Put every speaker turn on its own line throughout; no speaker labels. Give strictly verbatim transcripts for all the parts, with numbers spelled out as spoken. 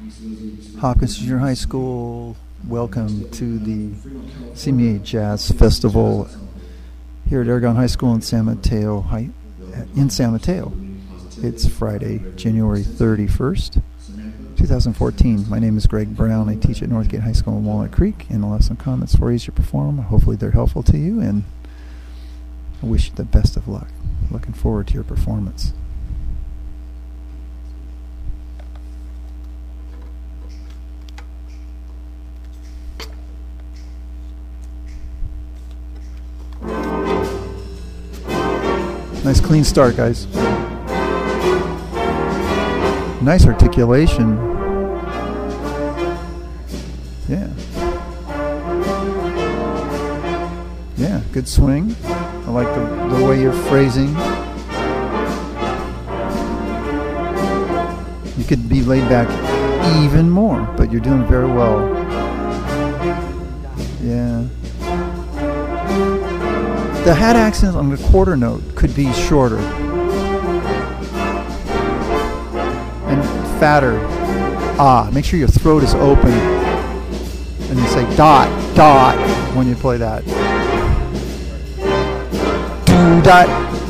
Hopkins Junior High School, welcome to the C M E A Jazz Festival here at Aragon High School in San Mateo. High, in San Mateo. It's Friday, January thirty-first, twenty fourteen. My name is Greg Brown. I teach at Northgate High School in Walnut Creek, and I'll have some comments for you as you perform. Hopefully they're helpful to you, and I wish you the best of luck. Looking forward to your performance. Nice clean start, guys. Nice articulation. Yeah. Yeah, good swing. I like the, the way you're phrasing. You could be laid back even more, but you're doing very well. Yeah. The hat accent on the quarter note could be shorter and fatter. Ah, make sure your throat is open. And you say dot, dot when you play that. Do dot.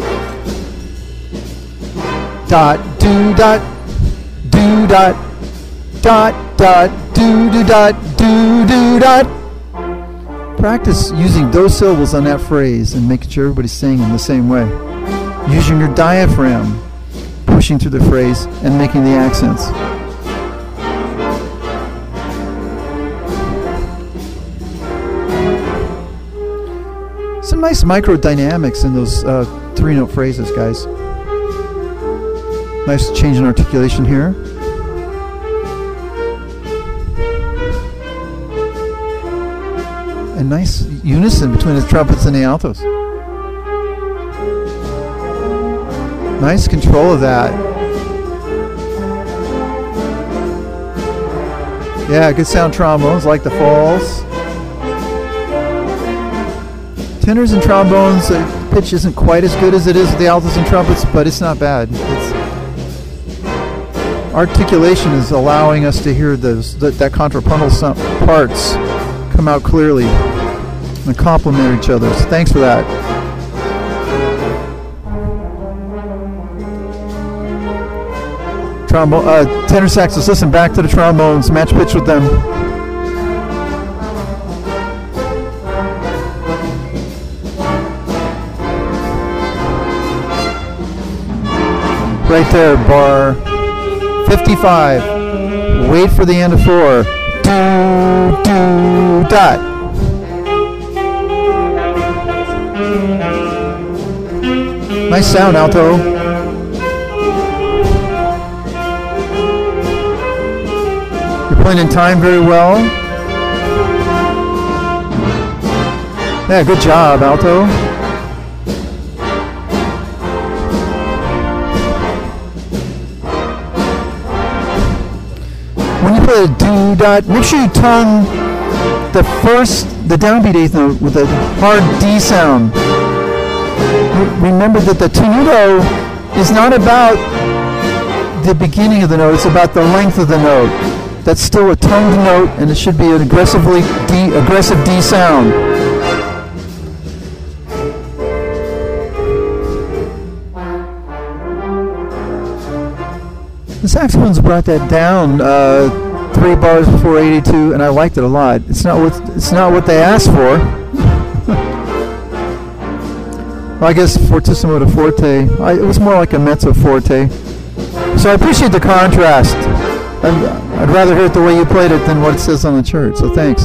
Dot, do dot. Do dot. Dot, dot, do do dot, do do dot. Practice using those syllables on that phrase and making sure everybody's saying in the same way. Using your diaphragm, pushing through the phrase and making the accents. Some nice microdynamics in those uh, three-note phrases, guys. Nice change in articulation here. And nice unison between the trumpets and the altos. Nice control of that. Yeah, good sound trombones like the falls. Tenors and trombones, the pitch isn't quite as good as it is with the altos and trumpets, but it's not bad. It's articulation is allowing us to hear those that, that contrapuntal parts come out clearly and complement each other. So thanks for that. Trombone, uh, tenor saxes, listen back to the trombones, match pitch with them. Right there, bar fifty-five. Wait for the end of four. Do, do, dot. Nice sound, alto. You're playing in time very well. Yeah, good job, alto. When you play a do dot, make sure you tone the first, the downbeat eighth note with a hard D sound. Remember that the tenuto is not about the beginning of the note, it's about the length of the note. That's still a toned note, and it should be an aggressively D, aggressive D sound. The saxophones brought that down uh, three bars before eighty-two, and I liked it a lot. It's not what it's not what they asked for. Well, I guess fortissimo to forte. I, it was more like a mezzo forte. So I appreciate the contrast. I'd, I'd rather hear it the way you played it than what it says on the chart. So thanks.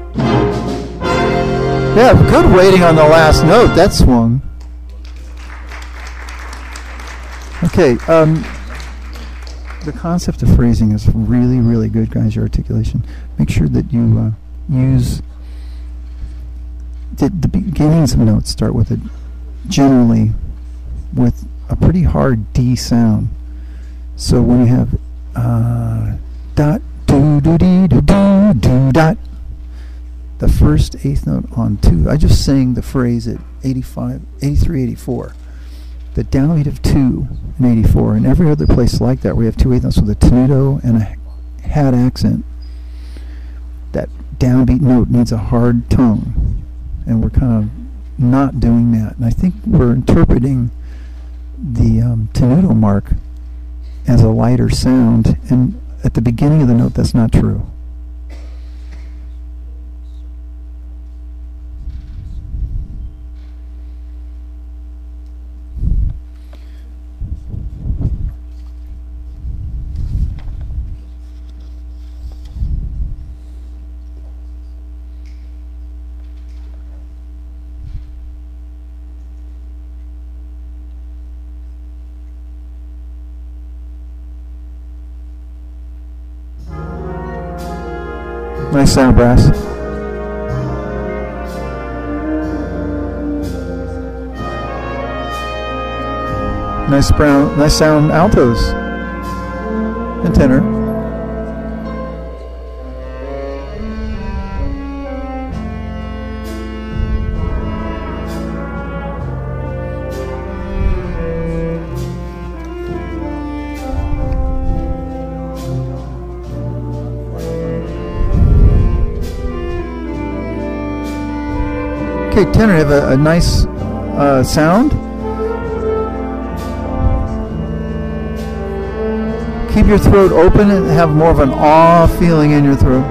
Yeah, good waiting on the last note. That swung. Okay. Um, The concept of phrasing is really, really good, guys. Your articulation. Make sure that you uh, use the, the beginnings of notes. Start with it generally with a pretty hard D sound. So when you have uh, dot do do dee do do do dot, the first eighth note on two. I just sang the phrase at eighty-five, eighty-three, eighty-four. The downbeat of two in eighty-four, and every other place like that, we have two eighth notes with a tenuto and a had accent. That downbeat note needs a hard tone, and we're kind of not doing that. And I think we're interpreting the um, tenuto mark as a lighter sound, and at the beginning of the note that's not true. Nice sound, brass. Nice brown, nice sound, altos and tenor. Okay, tenor, have a, a nice uh, sound. Keep your throat open and have more of an awe feeling in your throat.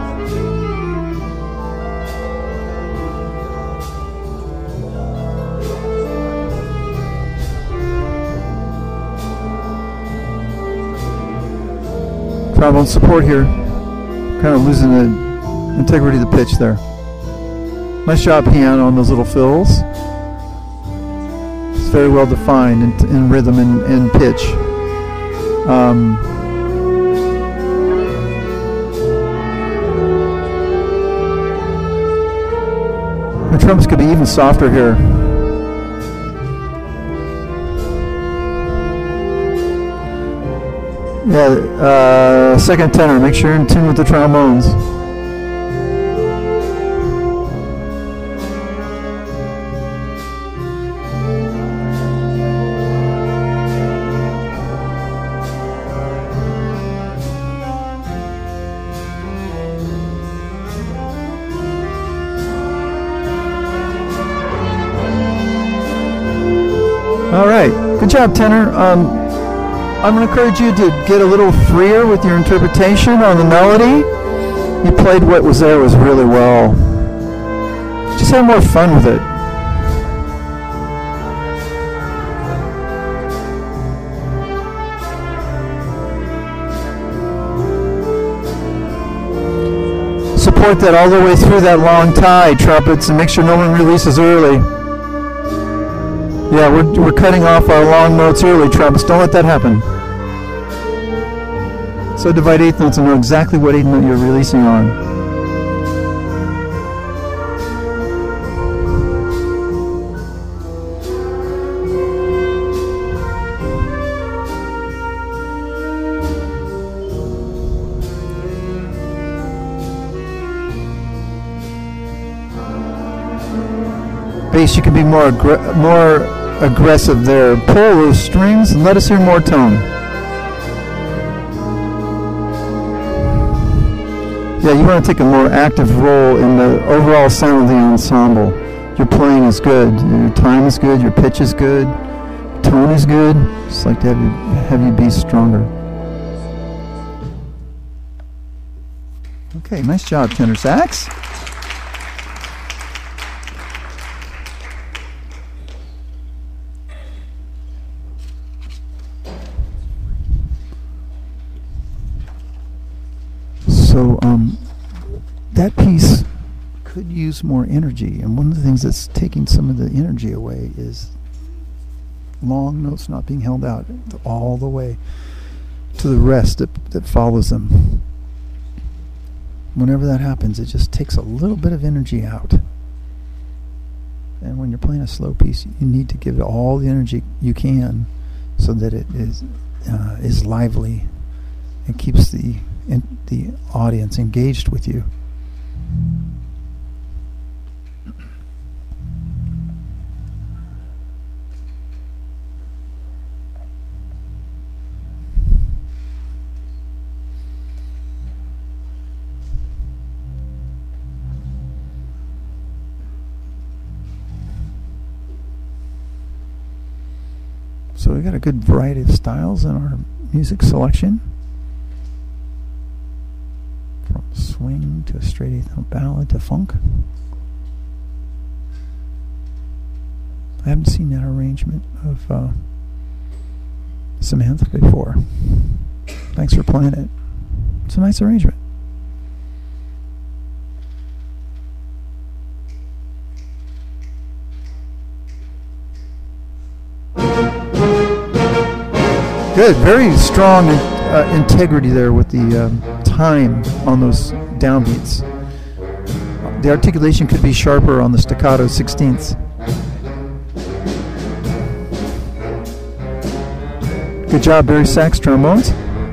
Trombone support here. Kind of losing the integrity of the pitch there. Nice job, piano, on those little fills. It's very well defined in, in rhythm and, and pitch. Um, the trumpets could be even softer here. Yeah, uh, second tenor. Make sure you're in tune with the trombones. All right, good job, tenor. Um, I'm going to encourage you to get a little freer with your interpretation on the melody. You played what was there was really well. Just have more fun with it. Support that all the way through that long tie, trumpets, and make sure no one releases early. Yeah, we're, we're cutting off our long notes early, trumpets. Don't let that happen. So divide eighth notes and know exactly what eighth note you're releasing on. Bass, you can be more aggr- more aggressive there. Pull those strings and let us hear more tone. Yeah, you want to take a more active role in the overall sound of the ensemble. Your playing is good. Your time is good. Your pitch is good. Tone is good. Just like to have you, have you be stronger. Okay, nice job, tenor sax. So um, that piece could use more energy, and one of the things that's taking some of the energy away is long notes not being held out all the way to the rest that, that follows them. Whenever that happens, it just takes a little bit of energy out. And when you're playing a slow piece, you need to give it all the energy you can so that it is uh, is lively and keeps the in the audience engaged with you. So we've got a good variety of styles in our music selection. From swing to a straight eighth note ballad to funk. I haven't seen that arrangement of uh, Samantha before. Thanks for playing it. It's a nice arrangement. Good, very strong uh, integrity there with the um, time on those downbeats. The articulation could be sharper on the staccato sixteenths. Good job, Barry sax, trombones.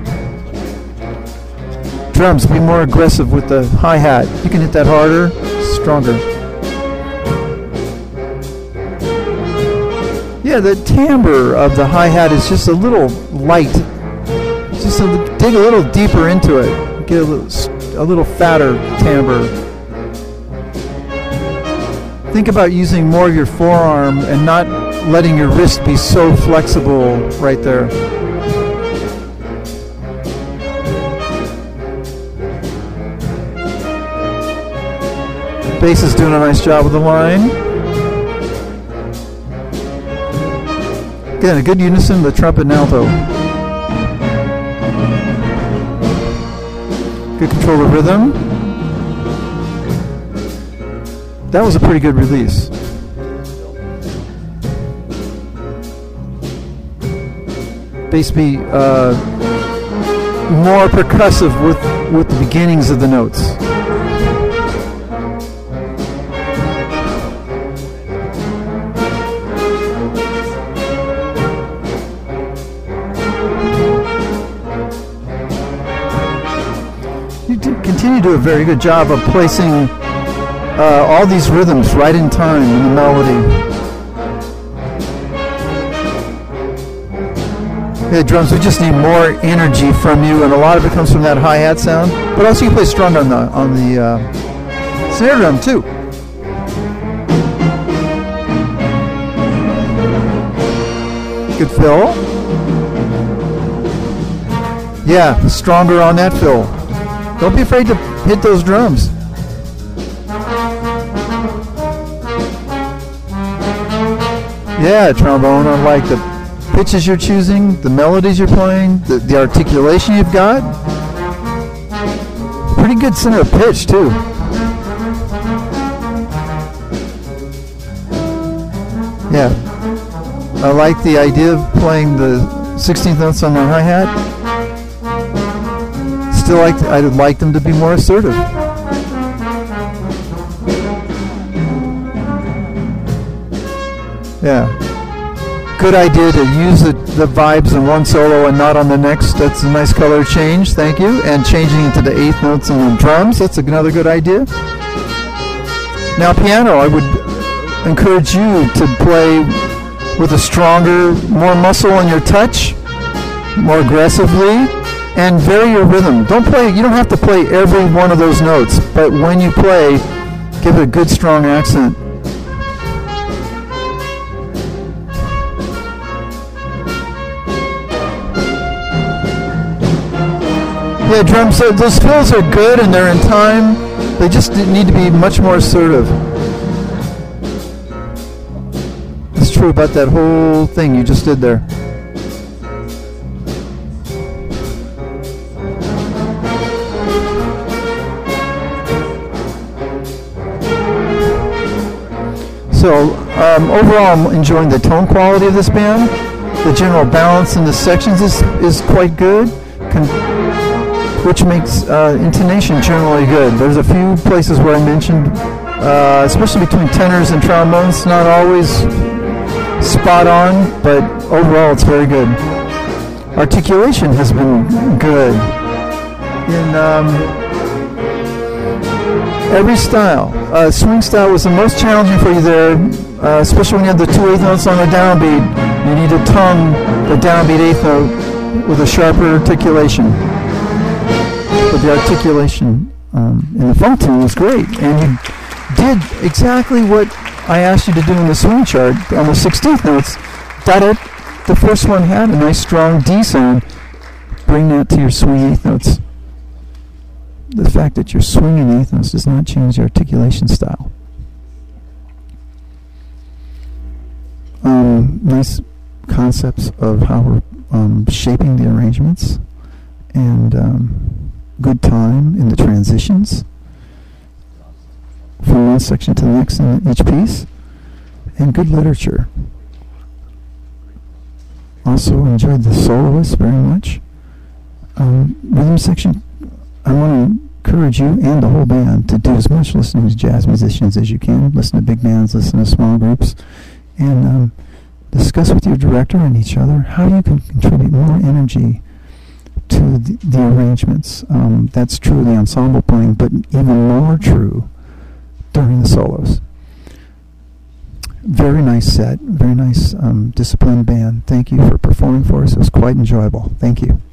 Drums, be more aggressive with the hi-hat. You can hit that harder, stronger. Yeah, the timbre of the hi-hat is just a little light. Just a, dig a little deeper into it. Get a little, a little fatter timbre. Think about using more of your forearm and not letting your wrist be so flexible right there. Bass is doing a nice job with the line. Again, a good unison, the trumpet and alto. Good control of rhythm. That was a pretty good release. Bass be uh, more percussive with, with the beginnings of the notes. You do a very good job of placing uh, all these rhythms right in time in the melody. Yeah, drums, we just need more energy from you, and a lot of it comes from that hi-hat sound. But also you play strong on the on the uh, snare drum too. Good fill. Yeah, stronger on that fill. Don't be afraid to hit those drums. Yeah, trombone, I like the pitches you're choosing, the melodies you're playing, the, the articulation you've got. Pretty good center of pitch, too. Yeah. I like the idea of playing the sixteenth notes on the hi-hat. Still like to, I'd like them to be more assertive. Yeah. Good idea to use the, the vibes in one solo and not on the next. That's a nice color change, thank you. And changing into the eighth notes on the drums, that's another good idea. Now piano, I would encourage you to play with a stronger, more muscle in your touch, more aggressively. And vary your rhythm. Don't play, you don't have to play every one of those notes, but when you play, give it a good strong accent. Yeah, drums, so those fills are good and they're in time. They just need to be much more assertive. It's true about that whole thing you just did there. So um, overall, I'm enjoying the tone quality of this band. The general balance in the sections is, is quite good, Con- which makes uh, intonation generally good. There's a few places where I mentioned, uh, especially between tenors and trombones, not always spot on, but overall it's very good. Articulation has been good in um, every style. Uh, swing style was the most challenging for you there, uh, especially when you have the two eighth notes on the downbeat. You need to tongue the downbeat eighth note with a sharper articulation. But the articulation um, in the funk tune was great, and you did exactly what I asked you to do in the swing chart on the sixteenth notes. Da da the first one had a nice strong D sound. Bring that to your swing eighth notes. The fact that you're swinging eighth notes does not change the articulation style. Um, nice concepts of how we're um, shaping the arrangements, and um, good time in the transitions from one section to the next in each piece, and good literature. Also enjoyed the soloists very much. Um, rhythm section, I want to encourage you and the whole band to do as much listening to jazz musicians as you can. Listen to big bands, listen to small groups, and um, discuss with your director and each other how you can contribute more energy to the, the arrangements. Um, that's true of the ensemble playing, but even more true during the solos. Very nice set, very nice um, disciplined band. Thank you for performing for us. It was quite enjoyable. Thank you.